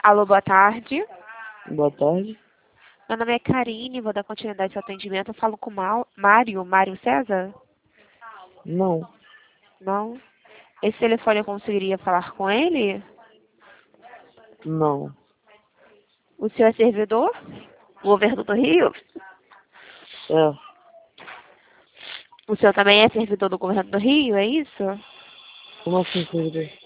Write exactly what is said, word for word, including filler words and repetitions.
Alô, boa tarde. Boa tarde. Meu nome é Karine, vou dar continuidade ao atendimento. Eu falo com o Mau- Mário, Mário César? Não, Não? Esse telefone eu conseguiria falar com ele? não. O senhor é servidor? Governo do Rio? É, O senhor também é servidor do governo do Rio, é isso? como assim, servidor?